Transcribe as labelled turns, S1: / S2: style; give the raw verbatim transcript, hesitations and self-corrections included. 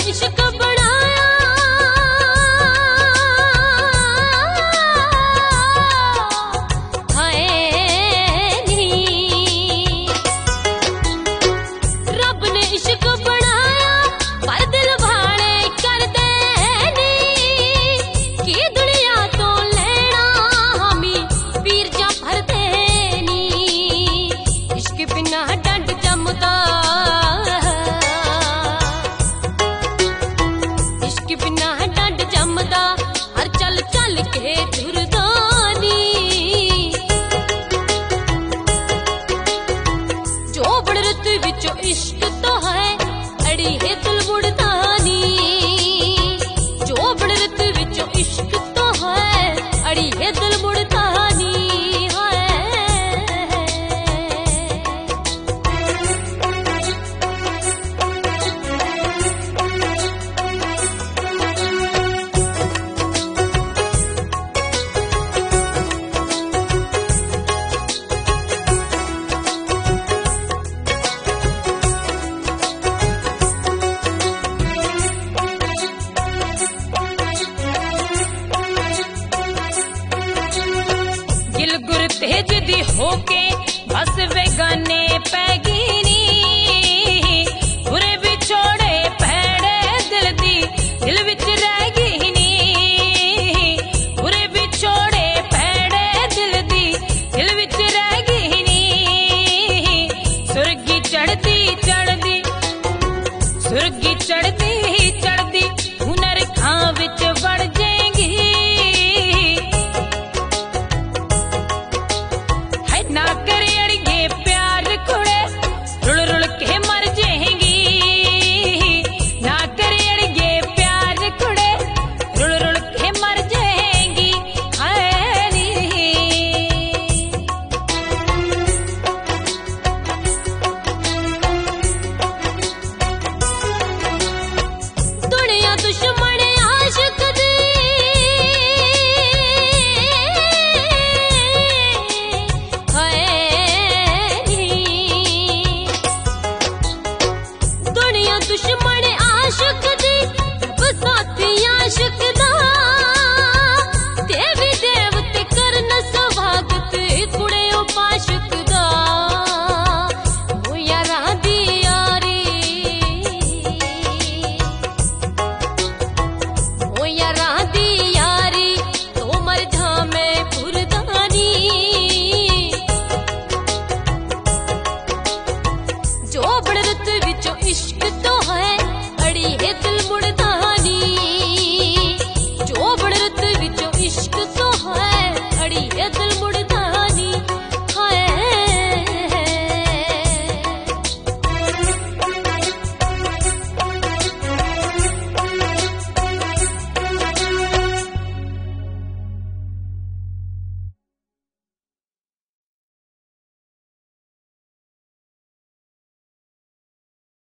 S1: इश्क बनाया हाय नी, रब ने इश्क बनाया पर दिल भाड़े कर देनी, की दुनिया तो लेना हमी पीर जा भर देनी। इश्क बिना डंड जमदा, इश्क बिना डंड जमदा, हर चल चल के दुरदानी। जो बड़ रुत विचो इश्क तो है अड़ी है दिल मुड़दानी, जो बड़ रुत विचो इश्क तो है अड़ी है दिल मुड़दानी है। गिलगुर तेज दी होके बस बेगाने पैगीनी, बुरे बिछोड़े भैड़े दिल दी दिल विच रह गईनी, बुरे बिछोड़े भैड़े दिल दी दिल विच रह गईनी। सुरगी चढ़दी चढ़दी, सुरगी चढ़दी चढ़दी हुनर खां विच वड़ जाएगी, ना करे अड़िए प्यार कुड़े रुल रुल के मर जाएंगी, ना करे अड़िए प्यार कुड़े रुल रुल के मर जाएंगी हाय नी। दुनिया दुश्मन आशिक दी हाय नी, दुनिया दुश्मन आशिक दी, रब साथी आशिक